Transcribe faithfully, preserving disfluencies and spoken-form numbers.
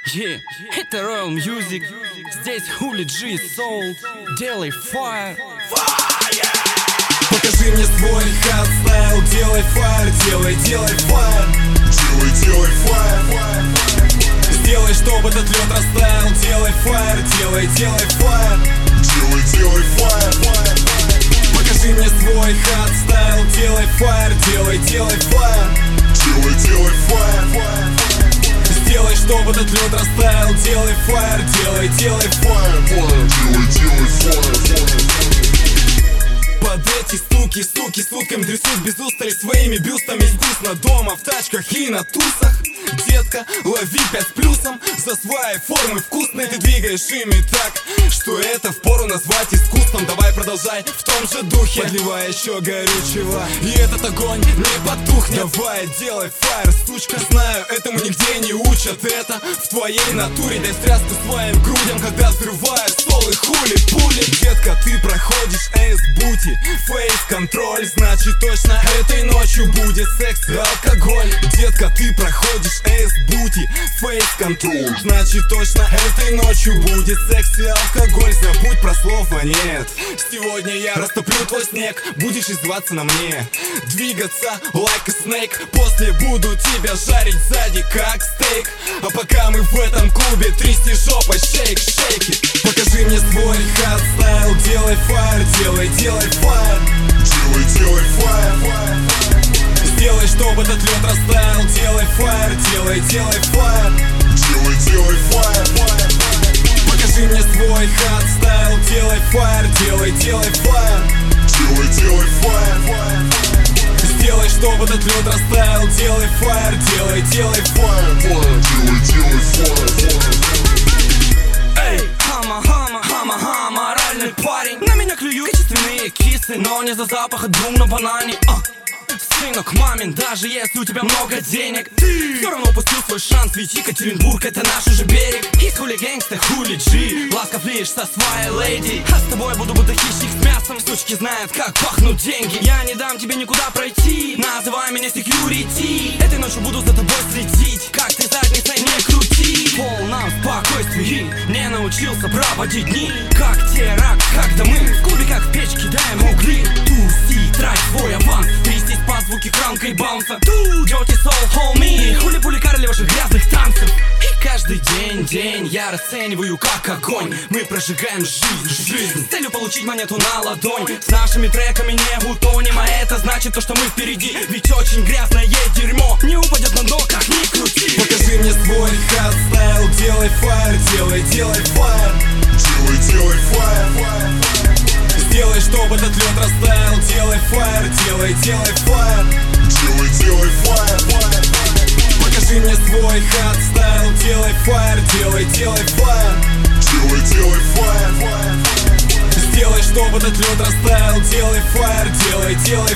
Yeah, это Royal Music. Здесь Хули G Soul. Делай fire. Fire! Покажи мне свой хат-стайл. Делай фаер, делай, делай фаер. Делай, делай фаер. Сделай, чтобы этот лед растаял. Делай фаер, делай, делай фаер. Делай, делай фаер. Покажи мне свой хат-стайл. Делай фаер, делай, делай фаер. Делай, делай фаер. Сделай, чтобы этот лед растаял. Делай фаер, делай, делай фаер. Делай, делай фаер. Под эти стуки, стуки сутками трясут без устали своими бюстами. Вкусно дома, в тачках и на тусах. Детка, лови пять с плюсом. За свои формы вкусные ты двигаешь ими так, что это впору назвать искусством. Давай продолжай в том же духе, подливай еще горючего, и этот огонь не потухнет. Давай делай фаер, сучка. Знаю, этому нигде не учат. Это в твоей натуре. Дай встряску своим грудям, когда взрываю стол и хули пули. Детка, ты проходишь эйс-бути, фейс-контроль. Значит точно этой ночью будет секс и алкоголь. Детка, ты проходишь эйс-бути, фейс-контроль. Значит точно этой ночью будет секс и алкоголь. Забудь про слово нет. Сегодня я растоплю твой снег. Будешь издеваться на мне, двигаться like a snake. После буду тебя жарить сзади как стейк. А пока мы в этом клубе трясти жопой, шейк, шейки. Покажи мне свой хат-стайл. Делай фаер, делай, делай фаер. Делай, делай фаер. Сделай, чтобы этот лед растаял. Делай фаер, делай, делай фаер. Делай, делай фаер. Покажи мне свой хат-стайл. Делай фаер, делай, делай фаер. Делай, делай фаер. Сделай, чтобы этот лед растаял. Делай фаер, делай, делай фаер. Делай, делай фаер. Эй, хама, хама, хама, хама, оральный парень. На меня клюют качественные кисы, но не за запах, а двум на банане. а. Сынок, мамин, даже если у тебя много денег, ты все равно упустил свой шанс, ведь Екатеринбург это наш уже берег. Из хули гэнгста, хули G, ласков лишь со своей леди. А с тобой буду будто хищник с мясом. Сучки знают, как пахнут деньги. Я не дам тебе никуда пройти, называй меня security. Этой ночью буду за тобой следить, как ты задницей не крути. В полном спокойствии не научился проводить дни, как те рак, когда мы в клубе как в печь кидаем угли. Туси, трать свой аванс, трястись по звуки кранка и баунса. Dirty soul, homie, хули-пули карли ваших грязных танцев. И каждый день, день я расцениваю как огонь. Мы прожигаем жизнь, жизнь с целью получить монету на ладонь. С нашими треками не утонем, а это значит то, что мы впереди. Ведь очень грязное дерьмо не упадет на дно, как ни крути. Покажи мне свой хат-стайл. Делай фаер, делай, делай фаер. Делай, делай фаер. Сделай, чтобы этот лед растаял. Делай фаер, делай, делай фаер. Делай, делай фаер. Покажи мне свой хат-стайл. Делай фаер, делай, делай фаер. Делай, делай фаер. Сделай, чтобы этот лед растаял. Делай фаер, делай, делай